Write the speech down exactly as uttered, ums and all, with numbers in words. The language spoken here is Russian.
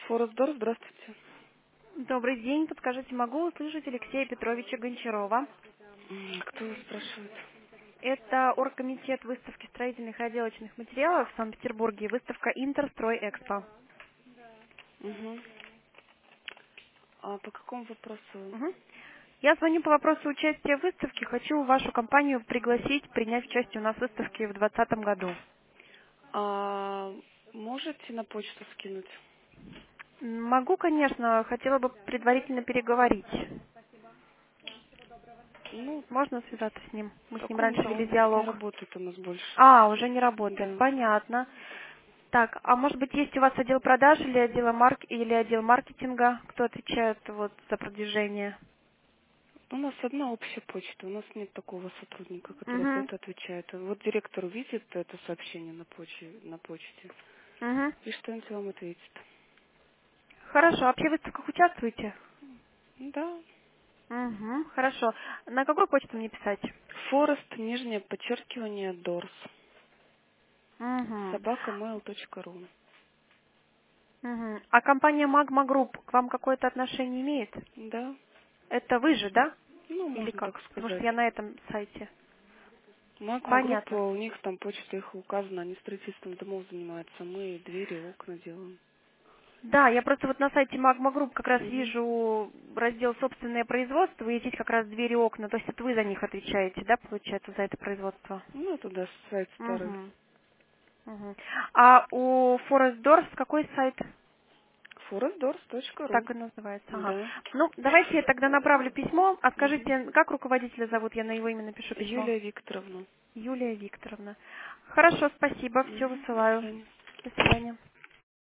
Форестдор, здравствуйте. Добрый день. Подскажите, могу услышать Алексея Петровича Гончарова? М, Кто вас спрашивает? Это оргкомитет выставки строительных и отделочных материалов в Санкт-Петербурге, выставка Интерстрой Экспо. Угу. А по какому вопросу? Мгм. Я звоню по вопросу участия в выставке. Хочу вашу компанию пригласить принять участие у нас в выставке в двадцатом году. А можете на почту скинуть? М, Могу, конечно, хотела бы предварительно переговорить. Ну, Можно связаться с ним? Мы с ним так он, раньше да, вели он здесь не диалог. работает у нас больше. А, уже не работает. Да. Понятно. Так, а может быть есть у вас отдел продаж или отдел марк или отдел маркетинга, кто отвечает вот за продвижение? У нас одна общая почта, у нас нет такого сотрудника, который за Угу. это отвечает. Вот директор увидит это сообщение на почте, на почте Угу. и что-нибудь вам ответит. Хорошо, а вообще в выставках участвуете? Да. Угу. Хорошо. На какую почту мне писать? Форест, нижнее подчеркивание, Дорс. Угу. собака mail точка ру. Угу. А компания Magma Group к вам какое-то отношение имеет? Да. Это вы же, да? Ну, Или можно так как? Потому что сказать. я на этом сайте. Магма группа, Понятно. у них там почта их указана, они строительством домов занимаются. Мы двери, окна делаем. Да, я просто вот на сайте Magma Group как раз Мгм. вижу раздел «Собственное производство», и здесь как раз двери, окна. То есть это вы за них отвечаете, да, получается, за это производство? Ну, туда сайт старый. Угу. Угу. А у Forest Doors какой сайт? форестдорс точка ру. Так и называется. Ага. Да. Ну, давайте я тогда направлю письмо. А Мгм. скажите, как руководителя зовут? Я на его имя напишу письмо. Юлия Викторовна. Юлия Викторовна. Хорошо, спасибо. Все Мгм. До высылаю. свидания. До свидания.